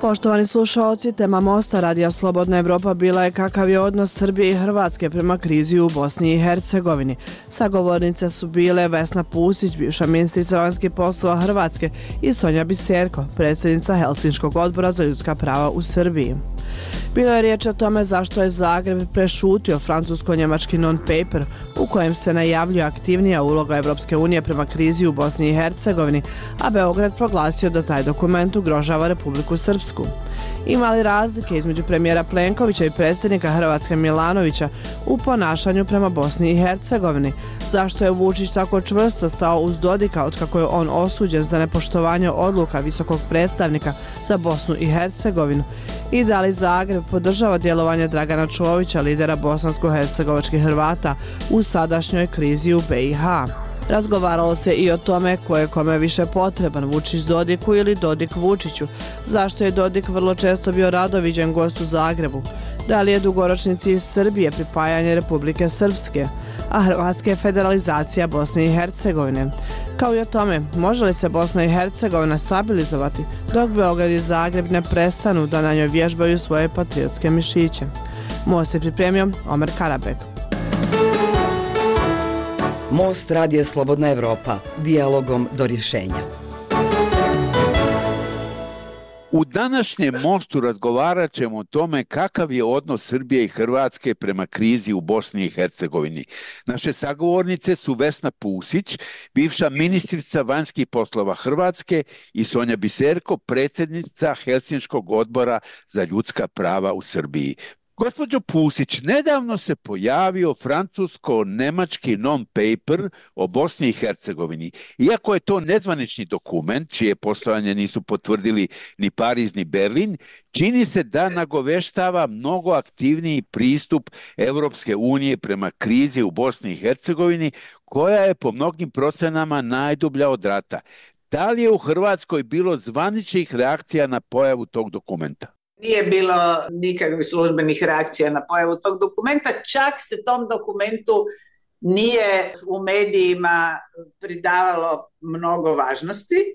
Poštovani slušalci, tema Mosta Radija Slobodna Evropa bila je kakav je odnos Srbije i Hrvatske prema krizi u Bosni i Hercegovini. Sagovornice su bile Vesna Pusić, bivša ministrica vanjskih poslova Hrvatske, i Sonja Biserko, predsjednica Helsinškog odbora za ljudska prava u Srbiji. Bilo je riječ o tome zašto je Zagreb prešutio francusko-njemački non-paper u kojem se najavljuje aktivnija uloga Evropske unije prema krizi u Bosni i Hercegovini, a Beograd proglasio da taj dokument ugrožava Republiku Srpsku. Ima li razlike između premijera Plenkovića i predsjednika Hrvatske Milanovića u ponašanju prema Bosni i Hercegovini? Zašto je Vučić tako čvrsto stao uz Dodika otkako je on osuđen za nepoštovanje odluka visokog predstavnika za Bosnu i Hercegovinu? I da li Zagreb podržava djelovanje Dragana Čovića, lidera bosansko-hercegovačkih Hrvata, u sadašnjoj krizi u BiH? Razgovaralo se i o tome ko je kome više potreban, Vučić Dodiku ili Dodik Vučiću. Zašto je Dodik vrlo često bio rado viđen gost u Zagrebu? Da li je dugoročni cilj Srbije pripajanje Republike Srpske, a Hrvatske federalizacija Bosne i Hercegovine? Kao i o tome, može li se Bosna i Hercegovina stabilizovati dok Beograd i Zagreb ne prestanu da na njoj vježbaju svoje patriotske mišiće? Most je pripremio Omer Karabek. Most Radija Slobodna Evropa, dijalogom do rješenja. U današnjem Mostu razgovarat ćemo o tome kakav je odnos Srbije i Hrvatske prema krizi u Bosni i Hercegovini. Naše sagovornice su Vesna Pusić, bivša ministrica vanjskih poslova Hrvatske, i Sonja Biserko, predsjednica Helsinškog odbora za ljudska prava u Srbiji. Gospođo Pusić, nedavno se pojavio francusko-nemački non-paper o Bosni i Hercegovini. Iako je to nezvanični dokument, čije postojanje nisu potvrdili ni Pariz ni Berlin, čini se da nagoveštava mnogo aktivniji pristup Europske unije prema krizi u Bosni i Hercegovini, koja je po mnogim procenama najdublja od rata. Da li je u Hrvatskoj bilo zvaničnih reakcija na pojavu tog dokumenta? Nije bilo nikakvih službenih reakcija na pojavu tog dokumenta, čak se tom dokumentu nije u medijima pridavalo mnogo važnosti,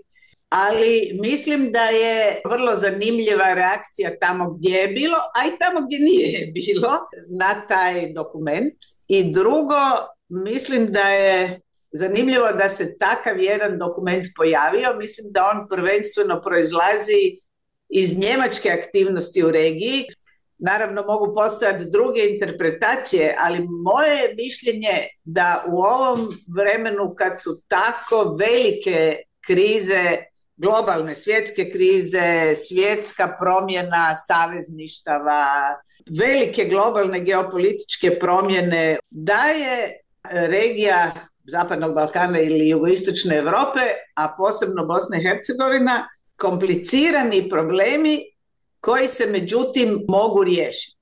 ali mislim da je vrlo zanimljiva reakcija tamo gdje je bilo, a i tamo gdje nije bilo na taj dokument. I drugo, mislim da je zanimljivo da se takav jedan dokument pojavio. Mislim da on prvenstveno proizlazi iz njemačke aktivnosti u regiji. Naravno, mogu postojati druge interpretacije, ali moje mišljenje da u ovom vremenu kad su tako velike krize, globalne svjetske krize, svjetska promjena savezništava, velike globalne geopolitičke promjene, da je regija Zapadnog Balkana ili jugoistočne Europe, a posebno Bosna i Hercegovina, komplicirani problemi koji se međutim mogu riješiti.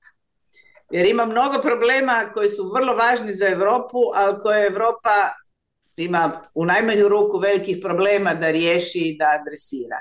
Jer ima mnogo problema koji su vrlo važni za Europu, ali koje Europa ima u najmanju ruku velikih problema da riješi i da adresira.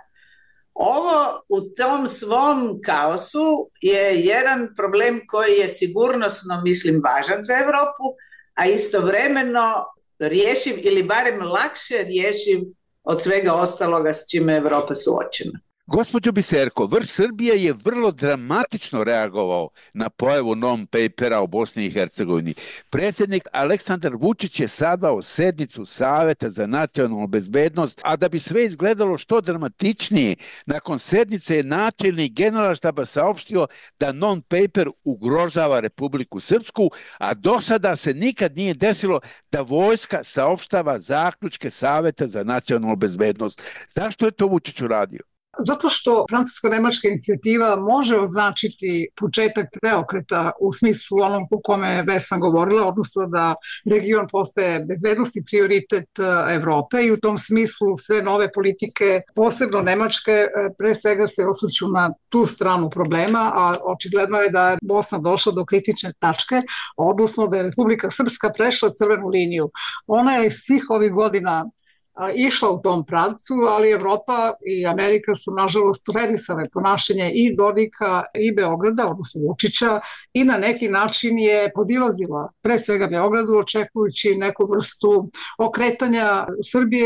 Ovo u tom svom kaosu je jedan problem koji je sigurnosno, mislim, važan za Europu, a istovremeno rješiv ili barem lakše rješiv od svega ostaloga s čime je Europa suočena. Gospođo Biserko, vrh Srbije je vrlo dramatično reagovao na pojavu non-papera o Bosni i Hercegovini. Predsjednik Aleksandar Vučić je sazvao sednicu Saveta za nacionalnu bezbednost, a da bi sve izgledalo što dramatičnije, nakon sednice je načelnik Generalštaba saopštio da non-paper ugrožava Republiku Srpsku, a do sada se nikad nije desilo da vojska saopštava zaključke Saveta za nacionalnu bezbednost. Zašto je to Vučić uradio? Zato što francusko-nemačka inicijativa može označiti početak preokreta u smislu onom o kome je Vesna govorila, odnosno da region postaje bezbednosni prioritet Evrope i u tom smislu sve nove politike, posebno nemačke, pre svega se osvrću na tu stranu problema, a očigledno je da je Bosna došla do kritične tačke, odnosno da je Republika Srpska prešla crvenu liniju. Ona je svih ovih godina išla u tom pravcu, ali Evropa i Amerika su nažalost revisale ponašanje i Dodika i Beograda, odnosno Vučića, i na neki način je podilazila pre svega Beogradu, očekujući neku vrstu okretanja Srbije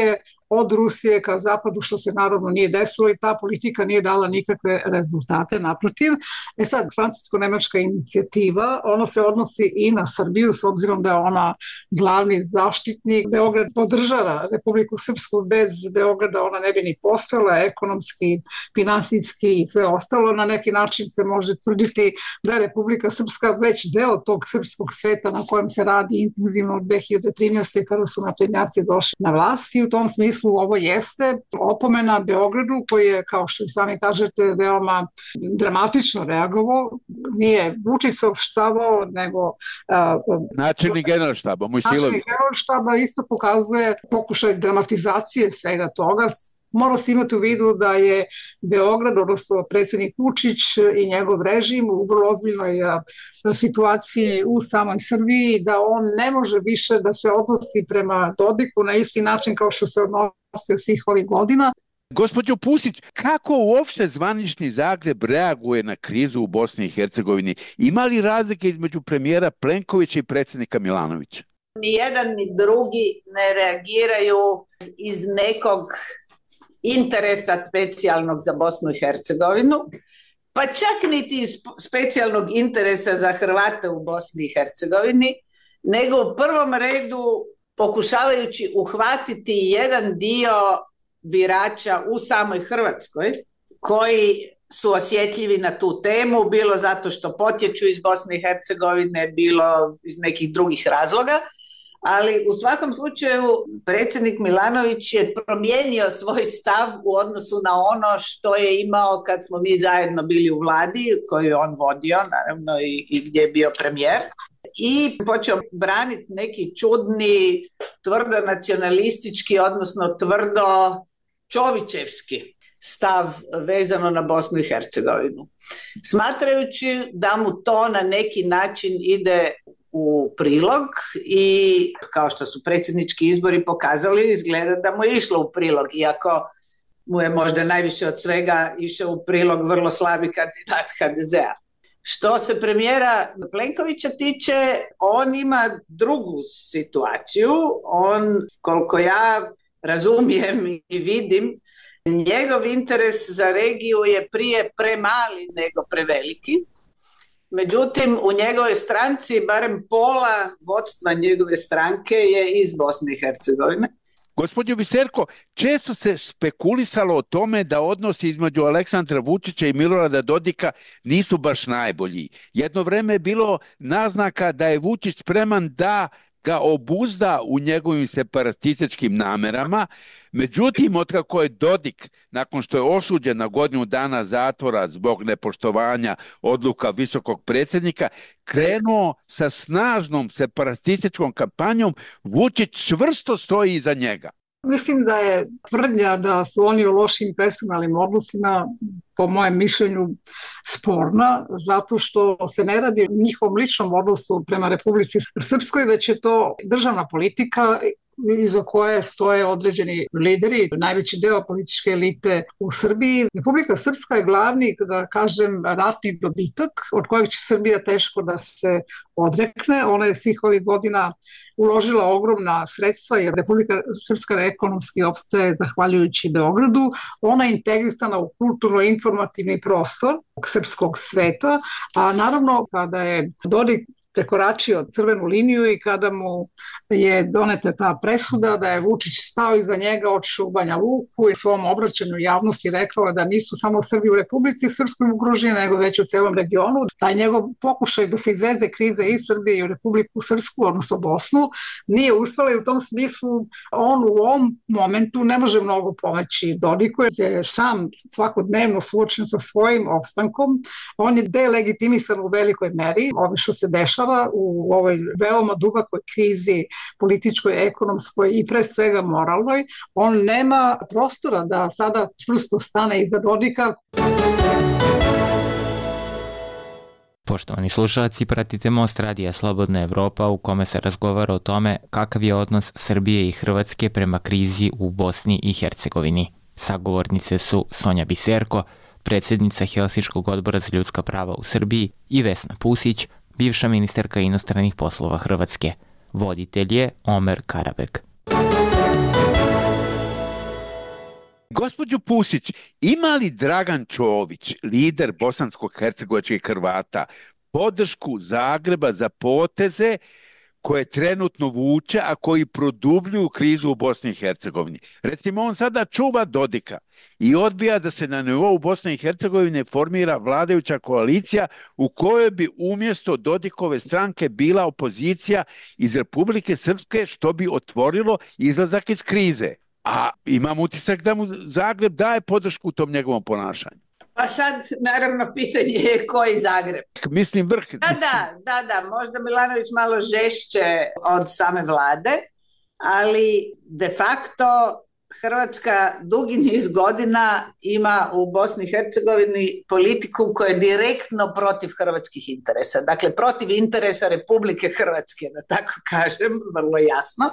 od Rusije ka zapadu, što se naravno nije desilo i ta politika nije dala nikakve rezultate, naprotiv. Sad, francusko-nemačka inicijativa, ona se odnosi i na Srbiju, s obzirom da je ona glavni zaštitnik. Beograd podržava Republiku Srpsku, bez Beograda ona ne bi ni postojala, ekonomski, finansijski i sve ostalo. Na neki način se može tvrditi da je Republika Srpska već deo tog srpskog sveta na kojem se radi intenzivno od 2013. kada su naprednjaci došli na vlast i u tom smislu ovo jeste opomena Beogradu koji je, kao što i sami kažete, veoma dramatično reagovao. Nije Vučić saopštavao, nego načelnik Generalštaba, Mojsilović. Načelnik Generalštaba isto pokazuje pokušaj dramatizacije svega toga. Mora se imati u vidu da je Beograd, odnosno predsjednik Vučić i njegov režim u vrlo ozbiljnoj situaciji u samoj Srbiji, da on ne može više da se odnosi prema Dodiku na isti način kao što se odnosio svih ovih godina. Gospođo Pusić, kako uopšte zvanični Zagreb reaguje na krizu u Bosni i Hercegovini? Ima li razlike između premijera Plenkovića i predsjednika Milanovića? Ni jedan ni drugi ne reagiraju iz nekog interesa specijalnog za Bosnu i Hercegovinu, pa čak niti iz specijalnog interesa za Hrvate u Bosni i Hercegovini, nego u prvom redu pokušavajući uhvatiti jedan dio birača u samoj Hrvatskoj koji su osjetljivi na tu temu, bilo zato što potječu iz Bosne i Hercegovine, bilo iz nekih drugih razloga. Ali u svakom slučaju predsjednik Milanović je promijenio svoj stav u odnosu na ono što je imao kad smo mi zajedno bili u vladi, koju je on vodio, naravno i gdje je bio premijer. I počeo braniti neki čudni, tvrdo nacionalistički, odnosno tvrdo čovićevski stav vezano na Bosnu i Hercegovinu. Smatrajući da mu to na neki način ide u prilog i kao što su predsjednički izbori pokazali, izgleda da mu je išlo u prilog, iako mu je možda najviše od svega išao u prilog vrlo slabi kandidat HDZ-a. Što se premijera Plenkovića tiče, on ima drugu situaciju. On, koliko ja razumijem i vidim, njegov interes za regiju je prije premali nego preveliki. Međutim, u njegovoj stranci barem pola vodstva njegove stranke je iz Bosne i Hercegovine. Gospođo Biserko, često se spekulisalo o tome da odnosi između Aleksandra Vučića i Milorada Dodika nisu baš najbolji. Jedno vreme je bilo naznaka da je Vučić spreman da ga obuzda u njegovim separatističkim namerama. Međutim, otkako je Dodik, nakon što je osuđen na godinu dana zatvora zbog nepoštovanja odluka visokog predsjednika, krenuo sa snažnom separatističkom kampanjom, Vučić čvrsto stoji iza njega. Mislim da je tvrdnja da su oni u lošim personalnim odnosima, po mojem mišljenju, sporna, zato što se ne radi o njihovom ličnom odnosu prema Republici Srpskoj, već je to državna politika iza koje stoje određeni lideri, najveći deo političke elite u Srbiji. Republika Srpska je glavni, da kažem, ratni dobitak od kojeg će Srbija teško da se odrekne. Ona je svih ovih godina uložila ogromna sredstva jer Republika Srpska ekonomski opstaje zahvaljujući Beogradu. Ona je integrisana u kulturno-informativni prostor srpskog sveta, a naravno kada je Dodik prekoračio crvenu liniju i kada mu je doneta ta presuda da je Vučić stao iza njega, otišao u Banja Luku i svom obraćanju javnosti rekao da nisu samo Srbi u Republici Srpskoj ugroženi, nego već u celom regionu. Taj njegov pokušaj da se izveze krize iz Srbije i u Republiku Srpsku, odnosno Bosnu, nije uspela i u tom smislu on u ovom momentu ne može mnogo pomoći Dodiku, jer je sam svakodnevno suočen sa svojim opstankom. On je delegitimisan u velikoj meri, ovo što se dešava u ovoj veoma dubokoj krizi političkoj, ekonomskoj i pre svega moralnoj. On nema prostora da sada čvrsto stane iza Dodika. Poštovani slušalci, pratite Most radija Slobodna Evropa u kome se razgovara o tome kakav je odnos Srbije i Hrvatske prema krizi u Bosni i Hercegovini. Sagovornice su Sonja Biserko, predsjednica Helsinškog odbora za ljudska prava u Srbiji, i Vesna Pusić, bivša ministarka inostranih poslova Hrvatske. Voditelj je Omer Karabek. Gospođo Pusić, ima li Dragan Čović, lider bosansko-hercegovačkih Hrvata, podršku Zagreba za poteze koje trenutno vuče, a koji produbljuju krizu u Bosni i Hercegovini? Recimo, on sada čuva Dodika i odbija da se na nivou Bosne i Hercegovine formira vladajuća koalicija u kojoj bi umjesto Dodikove stranke bila opozicija iz Republike Srpske, što bi otvorilo izlazak iz krize. A imam utisak da mu Zagreb daje podršku u tom njegovom ponašanju. Pa sad, naravno, pitanje je koji Zagreb. Mislim vrh. Da, možda Milanović malo žešće od same vlade, ali de facto Hrvatska dugi niz godina ima u Bosni i Hercegovini politiku koja je direktno protiv hrvatskih interesa. Dakle, protiv interesa Republike Hrvatske, da tako kažem, vrlo jasno.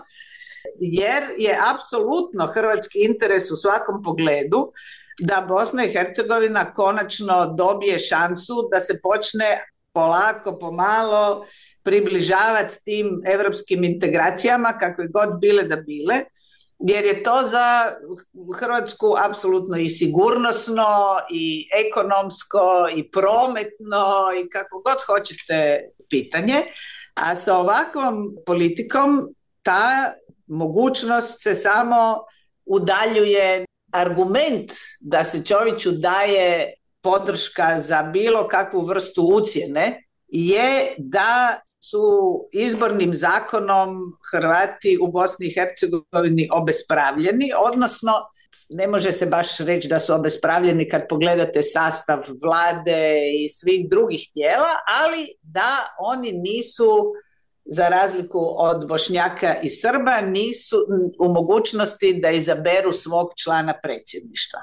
Jer je apsolutno hrvatski interes u svakom pogledu da Bosna i Hercegovina konačno dobije šansu da se počne polako, pomalo približavati tim evropskim integracijama, kakve god bile da bile, jer je to za Hrvatsku apsolutno i sigurnosno, i ekonomsko, i prometno, i kako god hoćete pitanje. A sa ovakvom politikom ta mogućnost se samo udaljuje. Argument da se Čoviću daje podrška za bilo kakvu vrstu ucjene je da su izbornim zakonom Hrvati u Bosni i Hercegovini obespravljeni, odnosno ne može se baš reći da su obespravljeni kad pogledate sastav vlade i svih drugih tijela, ali da oni nisu, za razliku od Bošnjaka i Srba, nisu u mogućnosti da izaberu svog člana predsjedništva.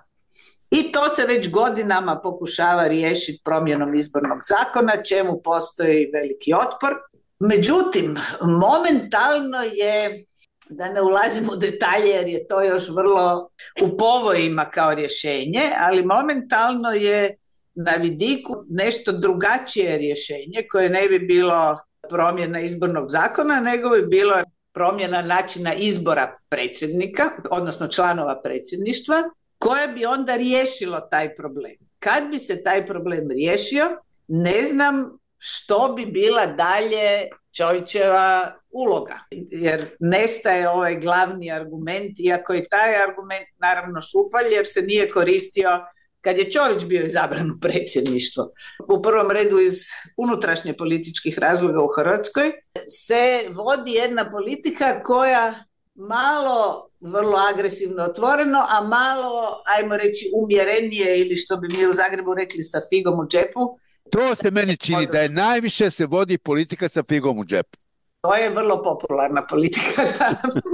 I to se već godinama pokušava riješiti promjenom izbornog zakona, čemu postoji veliki otpor. Međutim, momentalno je, da ne ulazim u detalje jer je to još vrlo u povojima kao rješenje, ali momentalno je na vidiku nešto drugačije rješenje koje ne bi bilo promjena izbornog zakona, nego bi bilo promjena načina izbora predsjednika, odnosno članova predsjedništva, koje bi onda riješilo taj problem. Kad bi se taj problem riješio, ne znam što bi bila dalje Čovićeva uloga, jer nestaje ovaj glavni argument, iako je taj argument naravno šupalj, jer se nije koristio kad je Čović bio izabran u predsjedništvo. U prvom redu iz unutrašnje političkih razloga u Hrvatskoj se vodi jedna politika koja malo vrlo agresivno otvoreno, a malo, ajmo reći, umjerenije, ili što bi mi u Zagrebu rekli, sa figom u džepu. To se meni čini da je najviše se vodi politika sa figom u džepu. To je vrlo popularna politika, da.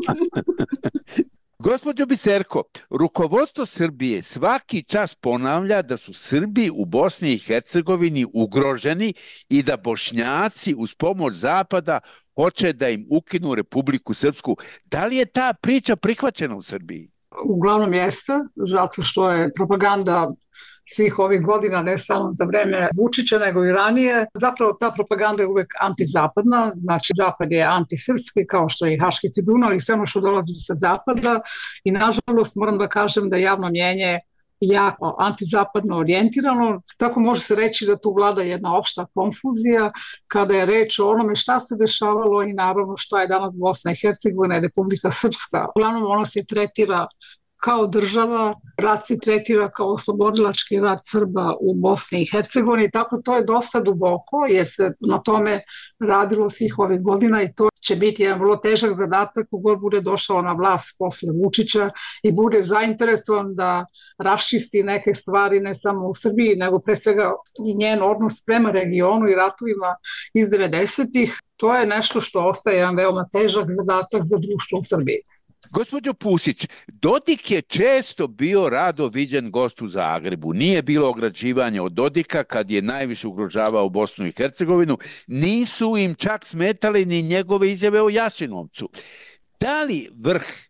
Gospođo Biserko, rukovodstvo Srbije svaki čas ponavlja da su Srbi u Bosni i Hercegovini ugroženi i da Bošnjaci uz pomoć Zapada hoće da im ukinu Republiku Srpsku. Da li je ta priča prihvaćena u Srbiji? Uglavnom jeste, zato što je propaganda svih ovih godina, ne samo za vreme Vučića, nego i ranije. Zapravo ta propaganda je uvek antizapadna, znači Zapad je antisrpski, kao što je i Haški tribunal i sve ono što dolazi sa Zapada. I nažalost moram da kažem da javno mnjenje jako antizapadno orijentirano, tako može se reći da tu vlada jedna opšta konfuzija kada je reč o onome šta se dešavalo i naravno šta je danas Bosna i Hercegovina i Republika Srpska. Uglavnom ona se tretira kao država, rat se tretira kao oslobodilački rat Srba u Bosni i Hercegovini, tako to je dosta duboko jer se na tome radilo svih ovih godina i to će biti jedan vrlo težak zadatak kogod bude došao na vlast posle Vučića i bude zainteresovan da raščisti neke stvari ne samo u Srbiji, nego pre svega i njen odnos prema regionu i ratovima iz 90-ih. To je nešto što ostaje jedan veoma težak zadatak za društvo u Srbiji. Gospođo Pusić, Dodik je često bio rado viđen gost u Zagrebu. Nije bilo ograđivanja od Dodika kad je najviše ugrožavao Bosnu i Hercegovinu. Nisu im čak smetali ni njegove izjave o Jasenovcu. Da li vrh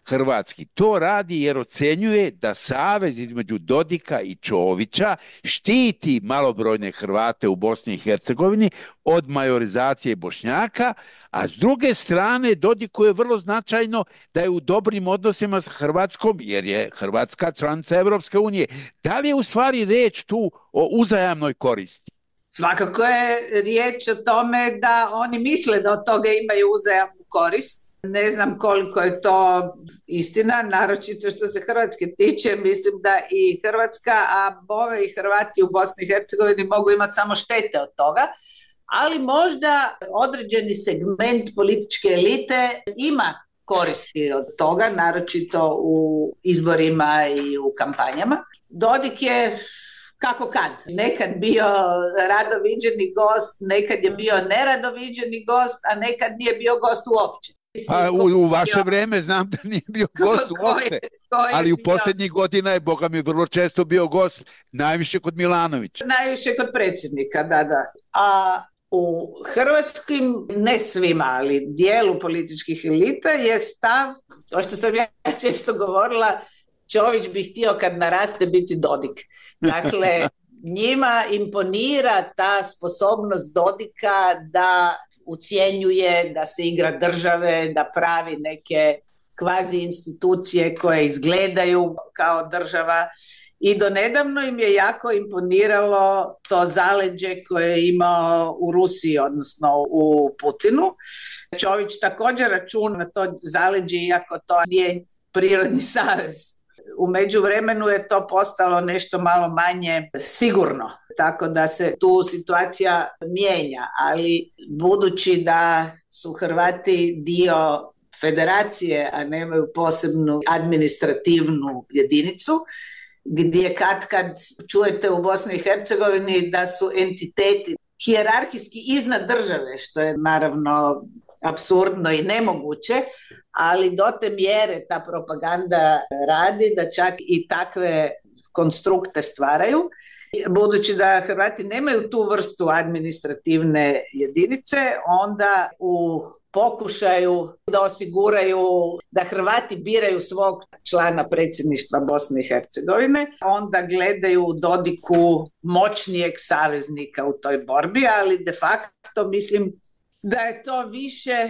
hrvatski. To radi jer ocenjuje da savez između Dodika i Čovića štiti malobrojne Hrvate u Bosni i Hercegovini od majorizacije Bošnjaka, a s druge strane Dodiku je vrlo značajno da je u dobrim odnosima sa Hrvatskom, jer je Hrvatska članica Evropske unije. Da li je u stvari riječ tu o uzajamnoj koristi? Svakako je riječ o tome da oni misle da od toga imaju uzajamnu korist. Ne znam koliko je to istina, naročito što se Hrvatske tiče, mislim da i Hrvatska, a bome i Hrvati u Bosni i Hercegovini mogu imati samo štete od toga, ali možda određeni segment političke elite ima koristi od toga, naročito u izborima i u kampanjama. Dodik je kako kad. Nekad bio rado viđeni gost, nekad je bio nerado viđeni gost, a nekad nije bio gost uopće. A u vaše vreme znam da nije bio gost uopće, ali u posljednjih godina je, boga mi, vrlo često bio gost, najviše kod Milanovića. Najviše kod predsjednika, da. A u hrvatskim, ne svima, ali dijelu političkih elita je stav, to što sam ja često govorila, Čović bi htio kad naraste biti Dodik. Dakle, njima imponira ta sposobnost Dodika da ucjenjuje, da se igra države, da pravi neke kvazi institucije koje izgledaju kao država. I donedavno im je jako imponiralo to zaleđe koje je imao u Rusiji, odnosno u Putinu. Čović također računa na to zaleđe, iako to nije prirodni savez. U međuvremenu je to postalo nešto malo manje sigurno, tako da se tu situacija mijenja, ali budući da su Hrvati dio federacije, a nemaju posebnu administrativnu jedinicu, gdje kad čujete u Bosni i Hercegovini da su entiteti hijerarhijski iznad države, što je naravno apsurdno i nemoguće, ali do te mjere ta propaganda radi da čak i takve konstrukte stvaraju. Budući da Hrvati nemaju tu vrstu administrativne jedinice, onda u pokušaju da osiguraju da Hrvati biraju svog člana predsjedništva Bosne i Hercegovine, onda gledaju u Dodiku moćnijeg saveznika u toj borbi, ali de facto mislim da je to više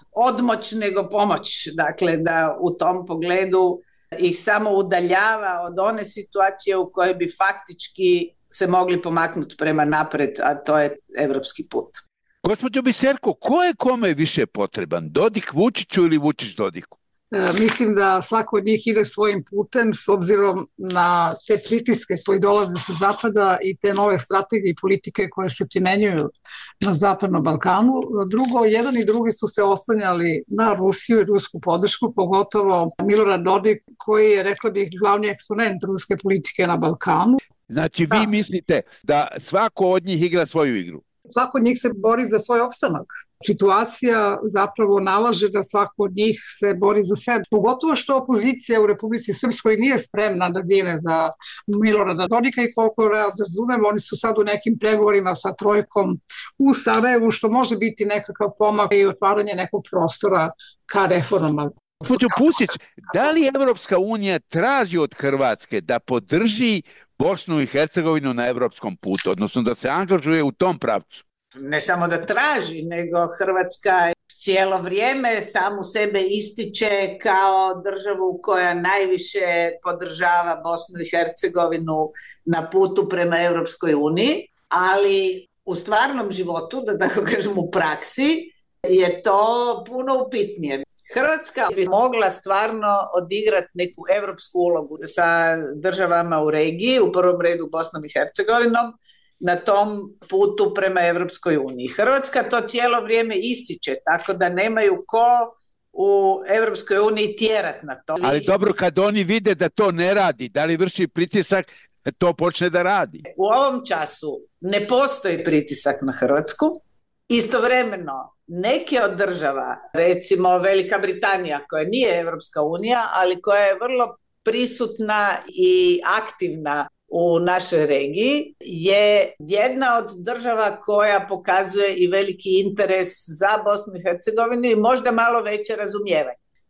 odmoć nego pomoć, dakle da u tom pogledu ih samo udaljava od one situacije u kojoj bi faktički se mogli pomaknuti prema napred, a to je evropski put. Gospođo Biserko, ko je kome više potreban? Dodik Vučiću ili Vučić Dodiku? Mislim da svako od njih ide svojim putem s obzirom na te pritiske koji dolaze sa zapada i te nove strategije i politike koje se primenjuju na Zapadnom Balkanu. Drugo, jedan i drugi su se oslanjali na Rusiju i rusku podršku, pogotovo Milorad Dodik koji je, rekla bih, glavni eksponent ruske politike na Balkanu. Znači vi mislite da svako od njih igra svoju igru? Svako od njih se bori za svoj opstanak. Situacija zapravo nalaže da svako od njih se bori za sebe. Pogotovo što opozicija u Republici Srpskoj nije spremna da gine za Milorada Dodika i koliko ja razumem, oni su sad u nekim pregovorima sa trojkom u Sarajevu, što može biti nekakav pomak i otvaranje nekog prostora ka reformama. Gospođo Pusić, da li Evropska unija traži od Hrvatske da podrži Bosnu i Hercegovinu na evropskom putu, odnosno da se angažuje u tom pravcu? Ne samo da traži, nego Hrvatska cijelo vrijeme samu sebe ističe kao državu koja najviše podržava Bosnu i Hercegovinu na putu prema Europskoj uniji, ali u stvarnom životu, da tako kažem u praksi, je to puno upitnije. Hrvatska bi mogla stvarno odigrati neku evropsku ulogu sa državama u regiji, u prvom redu Bosnom i Hercegovinom, na tom putu prema Evropskoj uniji. Hrvatska to cijelo vrijeme ističe, tako da nemaju ko u Evropskoj uniji tjerati na to. Ali dobro, kad oni vide da to ne radi, da li vrši pritisak, to počne da radi? U ovom času ne postoji pritisak na Hrvatsku. Istovremeno, neke od država, recimo Velika Britanija, koja nije Evropska unija, ali koja je vrlo prisutna i aktivna u našoj regiji, je jedna od država koja pokazuje i veliki interes za Bosnu i Hercegovinu i možda malo veće razumijevanje.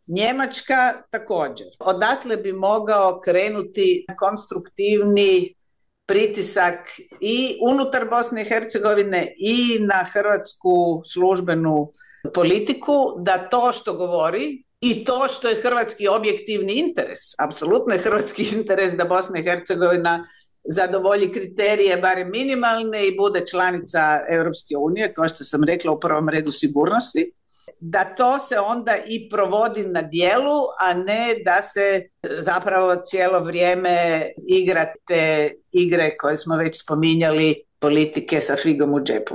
Njemačka također. Odatle bi mogao krenuti konstruktivni pritisak i unutar Bosne i Hercegovine i na hrvatsku službenu politiku da to što govori i to što je hrvatski objektivni interes, apsolutno je hrvatski interes da Bosna i Hercegovina zadovolji kriterije, barem minimalne, i bude članica Europske unije, kao što sam rekla, u prvom redu sigurnosti, da to se onda i provodi na djelu, a ne da se zapravo cijelo vrijeme igra te igre koje smo već spominjali, politike sa figom u džepu.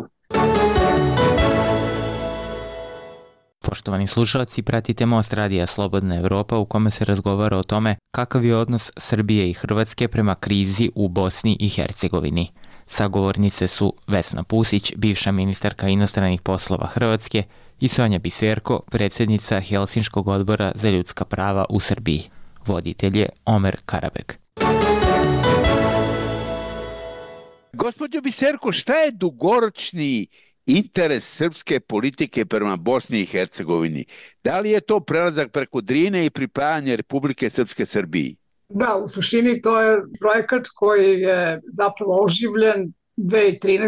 Poštovani slušalci, pratite Most radija Slobodna Evropa u kome se razgovara o tome kakav je odnos Srbije i Hrvatske prema krizi u Bosni i Hercegovini. Sagovornice su Vesna Pusić, bivša ministarka inostranih poslova Hrvatske, i Sonja Biserko, predsjednica Helsinškog odbora za ljudska prava u Srbiji. Voditelj je Omer Karabeg. Gospođo Biserko, šta je dugoročni interes srpske politike prema Bosni i Hercegovini? Da li je to prelazak preko Drine i pripajanje Republike Srpske Srbiji? Da, u suštini to je projekat koji je zapravo oživljen 2013.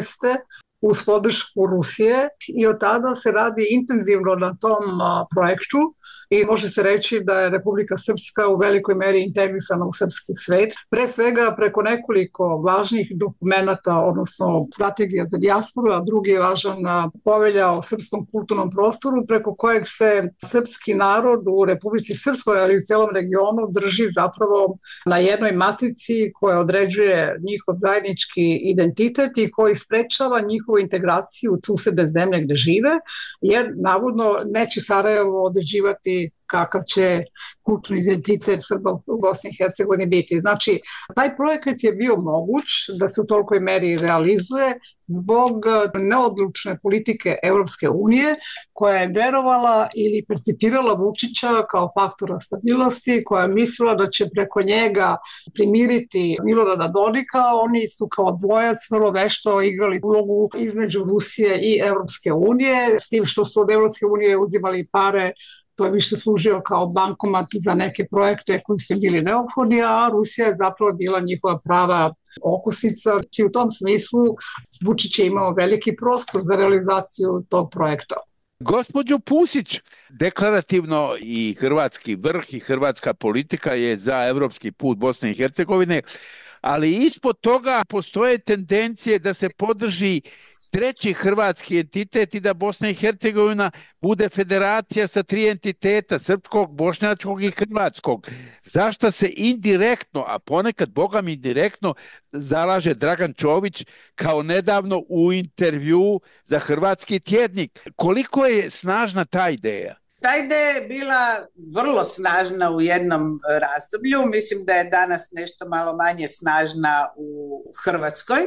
uz podršku Rusije i od tada se radi intenzivno na tom projektu i može se reći da je Republika Srpska u velikoj meri integrisana u srpski svet. Pre svega preko nekoliko važnih dokumenata, odnosno strategija za dijasporu, a drugi je važan povelja o srpskom kulturnom prostoru, preko kojeg se srpski narod u Republici Srpskoj, ali i u cijelom regionu drži zapravo na jednoj matrici koja određuje njihov zajednički identitet i koji sprečava njihovu integraciju u susedne zemlje gde žive, jer navodno neće Sarajevo određivati kakav će kulturni identitet Srba u Bosni i Hercegovini biti. Znači, taj projekat je bio moguć da se u tolikoj meri realizuje zbog neodlučne politike Europske unije koja je verovala ili percipirala Vučića kao faktora stabilnosti, koja je mislila da će preko njega primiriti Milorada Dodika. Oni su kao dvojac vrlo vešto igrali ulogu između Rusije i Europske unije, s tim što su od Europske unije uzimali pare. To je više služio kao bankomat za neke projekte koji su bili neophodni, a Rusija je zapravo bila njihova prava okosnica. I u tom smislu Vučić je imao veliki prostor za realizaciju tog projekta. Gospođo Pusić, deklarativno i hrvatski vrh i hrvatska politika je za evropski put Bosne i Hercegovine, ali ispod toga postoje tendencije da se podrži treći hrvatski entitet i da Bosna i Hercegovina bude federacija sa 3 entiteta, srpskog, bošnjačkog i hrvatskog. Zašto se indirektno, a ponekad bogami direktno, zalaže Dragan Čović kao nedavno u intervju za Hrvatski tjednik? Koliko je snažna ta ideja? Ta ideja je bila vrlo snažna u jednom razdoblju, mislim da je danas nešto malo manje snažna u Hrvatskoj,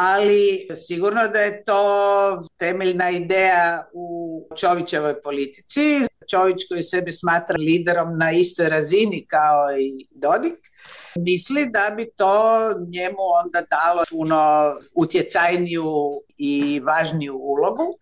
ali sigurno da je to temeljna ideja u Čovićevoj politici. Čović koji sebe smatra liderom na istoj razini kao i Dodik, misli da bi to njemu onda dalo puno utjecajniju i važniju ulogu.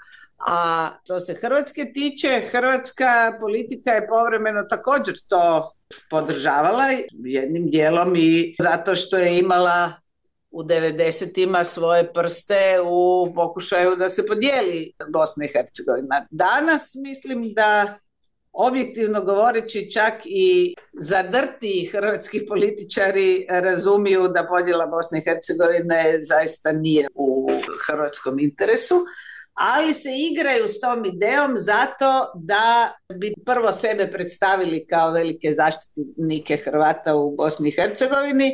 A što se Hrvatske tiče, hrvatska politika je povremeno također to podržavala, jednim dijelom i zato što je imala u 90-ima svoje prste u pokušaju da se podijeli Bosna i Hercegovina. Danas mislim da, objektivno govoreći, čak i zadrti hrvatski političari razumiju da podjela Bosne i Hercegovine zaista nije u hrvatskom interesu, ali se igraju s tom idejom zato da bi prvo sebe predstavili kao velike zaštitnike Hrvata u Bosni i Hercegovini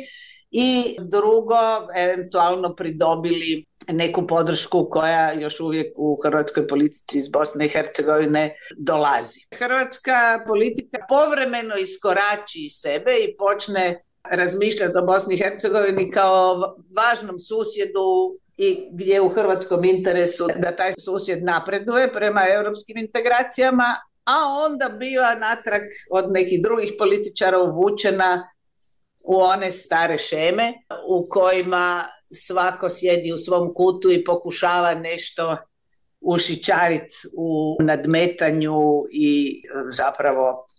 i drugo, eventualno pridobili neku podršku koja još uvijek u hrvatskoj politici iz Bosne i Hercegovine dolazi. Hrvatska politika povremeno iskorači sebe i počne razmišljati o Bosni i Hercegovini kao važnom susjedu i gdje je u hrvatskom interesu da taj susjed napreduje prema europskim integracijama, a onda biva natrag od nekih drugih političara uvučena u one stare šeme u kojima svako sjedi u svom kutu i pokušava nešto ušićariti u nadmetanju i zapravo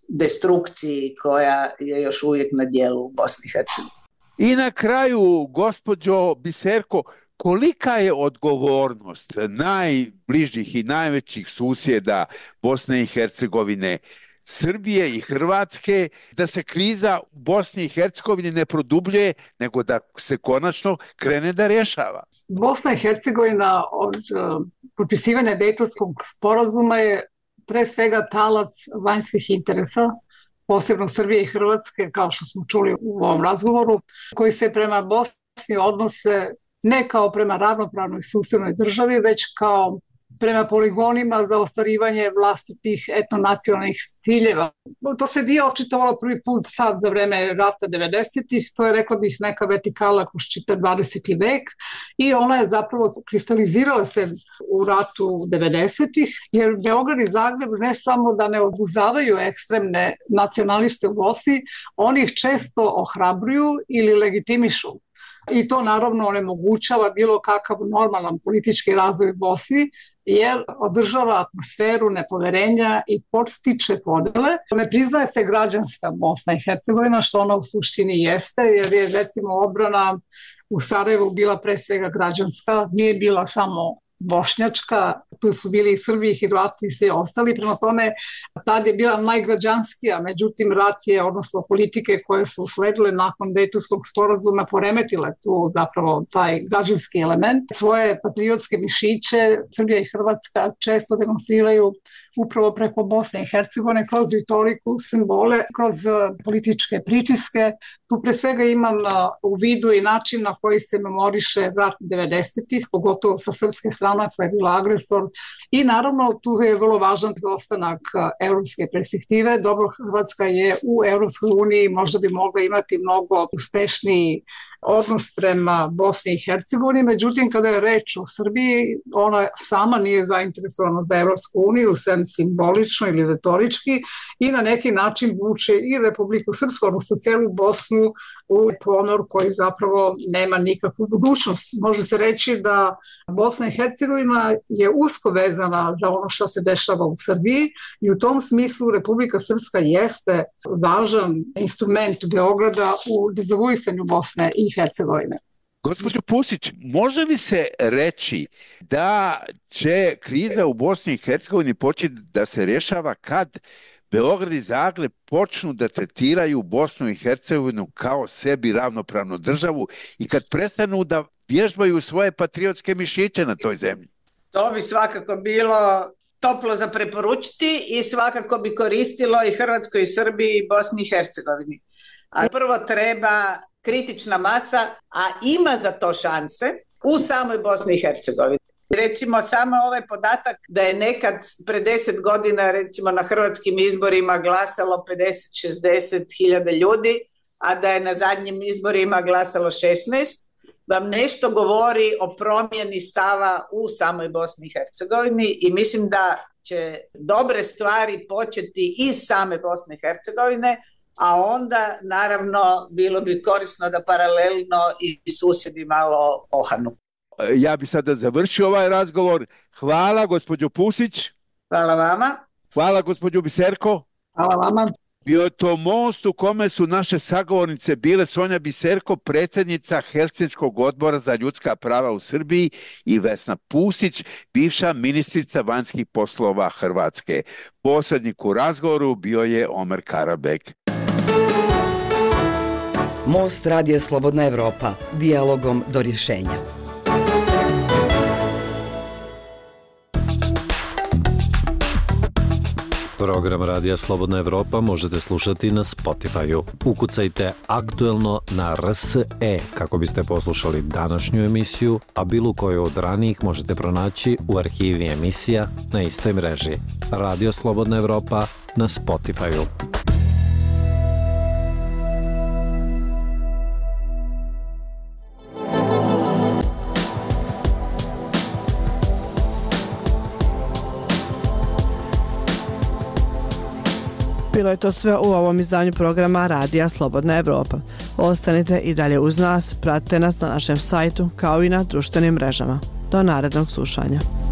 destrukciji koja je još uvijek na djelu u Bosni i Hercegovini. I na kraju, gospođo Biserko, kolika je odgovornost najbližih i najvećih susjeda Bosne i Hercegovine, Srbije i Hrvatske, da se kriza u Bosni i Hercegovini ne produbljuje, nego da se konačno krene da rješava? Bosna i Hercegovina od potpisivanja Dejtonskog sporazuma je pre svega talac vanjskih interesa, posebno Srbije i Hrvatske, kao što smo čuli u ovom razgovoru, koji se prema Bosni odnose ne kao prema ravnopravnoj susednoj državi, već kao prema poligonima za ostvarivanje vlastitih etnonacionalnih ciljeva. To se nije očitovalo prvi put sad za vreme rata 90-ih, to je, rekla bih, neka vertikala kroz čitav 20. vek i ona je zapravo kristalizirala se u ratu 90-ih, jer Beograd i Zagreb ne samo da ne obuzdavaju ekstremne nacionaliste u Bosni, oni ih često ohrabruju ili legitimišu. I to naravno onemogućava bilo kakav normalan politički razvoj u Bosni, jer održava atmosferu nepoverenja i podstiče podele. Ne priznaje se građanska Bosna i Hercegovina, što ona u suštini jeste, jer je recimo odbrana u Sarajevu bila pre svega građanska, nije bila samo bošnjačka, tu su bili i Srbi i Hrvati i svi ostali, prema tome tad je bila najgrađanskija, međutim rat je, odnosno politike koje su usledile nakon Dejtonskog sporazuma poremetile tu zapravo taj građanski element. Svoje patriotske mišiće Srbija i Hrvatska često demonstriraju upravo preko Bosne i Hercegovine, kroz retoriku, simbole, kroz političke pritiske. Tu pre svega imam u vidu i način na koji se memoriše rat 90-ih, pogotovo sa srpske strane koja je bila agresor. I naravno tu je vrlo važan zaostanak evropske perspektive. Dobro, Hrvatska je u Evropskoj uniji, možda bi mogla imati mnogo uspešniji odnos prema Bosni i Hercegovini, međutim kada je reč o Srbiji, ona sama nije zainteresovana za Evropsku uniju, sem simbolično ili retorički, i na neki način vuče i Republiku Srpsku, odnosno celu Bosnu, u ponor koji zapravo nema nikakvu budućnost. Može se reći da Bosna i Hercegovina je usko vezana za ono što se dešava u Srbiji i u tom smislu Republika Srpska jeste važan instrument Beograda u dezavuisanju Bosne i Hercegovine. Gospođo Pusić, može li se reći da će kriza u Bosni i Hercegovini početi da se rješava kad Beograd i Zagreb počnu da tretiraju Bosnu i Hercegovinu kao sebi ravnopravnu državu i kad prestanu da vježbaju svoje patriotske mišiće na toj zemlji? To bi svakako bilo toplo za preporučiti i svakako bi koristilo i Hrvatskoj i Srbiji i Bosni i Hercegovini. A prvo treba kritična masa, a ima za to šanse u samoj Bosni i Hercegovini. Recimo samo ovaj podatak da je nekad pre 10 godina recimo na hrvatskim izborima glasalo 50-60 hiljada ljudi, a da je na zadnjim izborima glasalo 16, vam nešto govori o promjeni stava u samoj Bosni i Hercegovini i mislim da će dobre stvari početi iz same Bosne i Hercegovine, a onda naravno bilo bi korisno da paralelno i susjedi malo ohanu. Ja bi sada završio ovaj razgovor. Hvala gospođo Pusić. Hvala vama. Hvala gospođo Biserko. Hvala vama. Bio je to most u kome su naše sagovornice bile Sonja Biserko, predsjednica Helsinškog odbora za ljudska prava u Srbiji, i Vesna Pusić, bivša ministrica vanjskih poslova Hrvatske. Posrednik u razgovoru bio je Omer Karabek. Most Radija Slobodna Evropa, dijalogom do rješenja. Program Radija Slobodna Evropa možete slušati na Spotify-u. Ukucajte Aktuelno na RSE kako biste poslušali današnju emisiju, a bilo koju od ranijih možete pronaći u arhivi emisija na istoj mreži. Radio Slobodna Evropa na Spotify-u. Bilo je to sve u ovom izdanju programa Radija Slobodna Evropa. Ostanite i dalje uz nas, pratite nas na našem sajtu kao i na društvenim mrežama. Do narednog slušanja.